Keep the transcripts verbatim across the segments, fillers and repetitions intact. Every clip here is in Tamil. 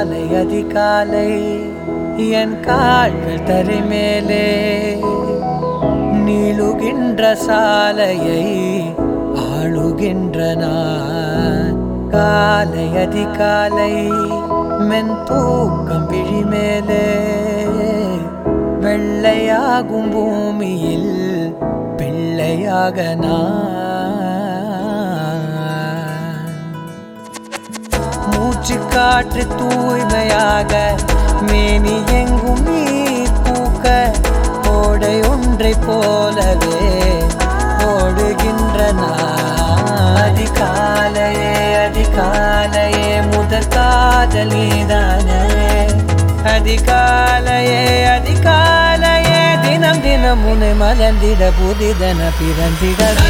காலை அதிகாலை என் கால்கள் தரை மேலே நீளுகின்ற சாலையை ஆளுகின்ற நான். காலை அதிகாலை மென் தூக்கம் விழி மேலே வெள்ளையாகும் பூமியில் பிள்ளையாக நான். மூச்சு காற்று தூய்மையாக மேனி எங்கும் நீர் பூக்க ஓடை ஒன்றை போலவே ஓடுகின்ற நான். அதிகாலையே அதிகாலையே முதற் காதலிதானே. அதிகாலையே அதிகாலையே தினம் தினம் உன்னை மலர்ந்திட புதிதன பிறந்திடவே.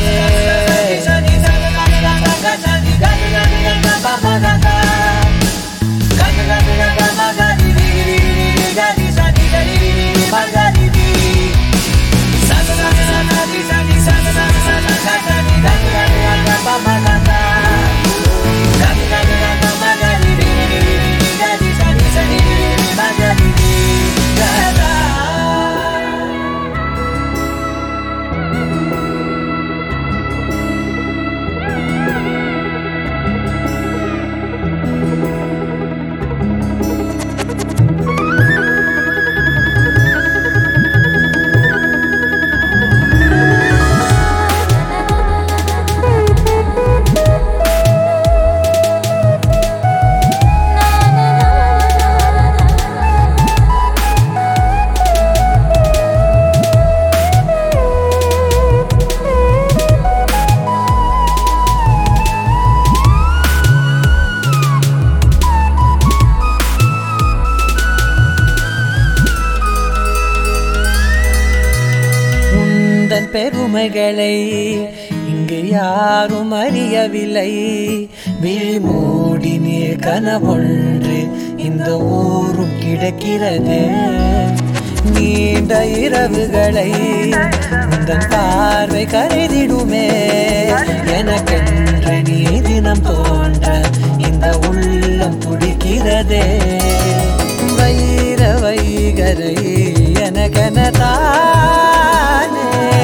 பெருமைகளை இங்கு யாரும் அறியவில்லை. விழிமூடி நீர் கனவொன்று இந்த ஊரும் கிடக்கிறது. நீண்ட இரவுகளை உந்தன் பார்வை கருதிடுமே. எனக்கென்று நீ தினம் தோன்ற இந்த உள்ளம் துடிக்கிறதே. வைர வைகரை எனக்கெனதானே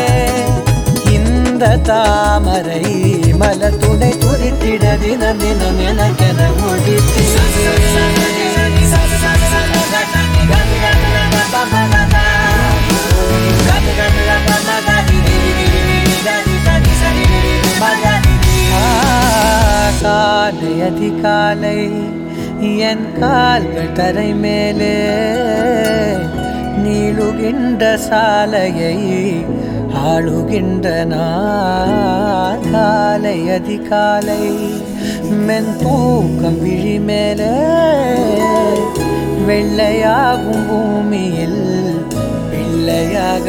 இந்த தாமரை மலர் துணை துதித்திட தினம் தினம் எனக்கென முடித்து. காலை அதிகாலை என் கால்கள் தரை மேலே நீளுகின்ற சாலையை ஆளுகின்ற நான். காலை அதிகாலை மென் தூக்கம் விழி மேலே வெள்ளையாகும் பூமியில் பிள்ளையாக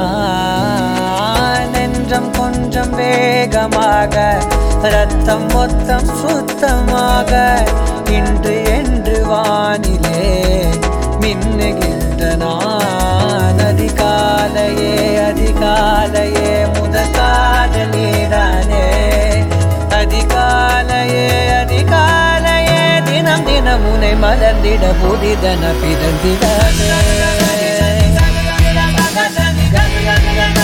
நான். நெஞ்சம் கொஞ்சம் வேகமாக ரத்தம் மொத்தம் சுத்தமாக இன்று என்று வானிலே மின்னுகின்ற நான். அதிகாலையே அதிகாலையே முதற் காதலிதானே. அதிகாலையே அதிகாலையே தினம் தினம் உன்னை மலர்ந்திட புதிதன பிறந்திடவே.